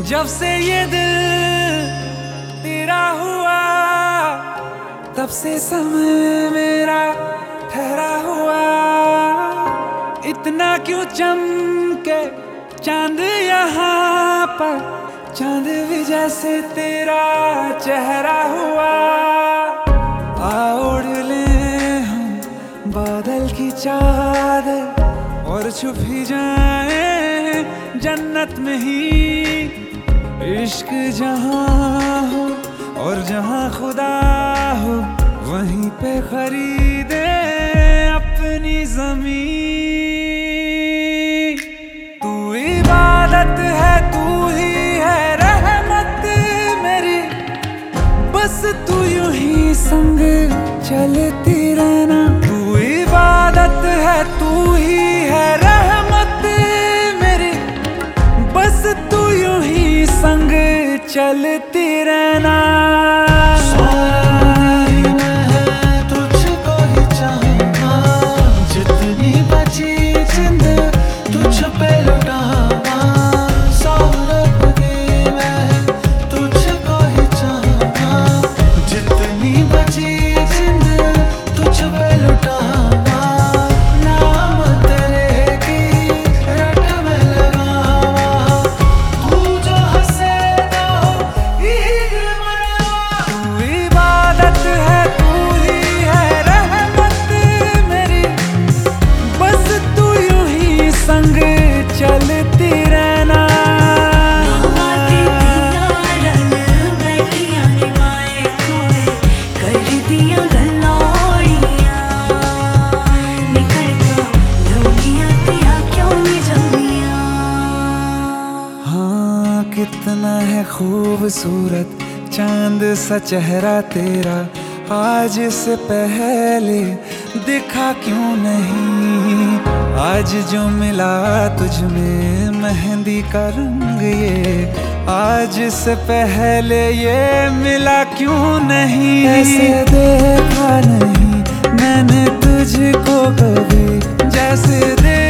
जब से ये दिल तेरा हुआ, तब से समय मेरा ठहरा हुआ। इतना क्यों चमके चांद यहाँ पर, चांद भी जैसे तेरा चेहरा हुआ। आ ओढ़ ले हम बादल की चादर और छुप ही जाए जन्नत में ही। इश्क जहाँ हो और जहाँ खुदा हो, वहीं पे खरीदे अपनी जमीन। तू इबादत है, तू ही है रहमत मेरी, बस तू यूं ही संग चलती रहना। तू इबादत है, तू ही है रहमत मेरी, बस तू यूं ही संग चलती रहना। चलती रहना। हाँ, कितना है खूबसूरत चांद सा चेहरा तेरा, आज से पहले दिखा क्यों नहीं। आज जो मिला तुझ में मेहंदी का रंग, ये आज से पहले ये मिला क्यों नहीं। ऐसे देखा नहीं मैंने तुझको कभी, जैसे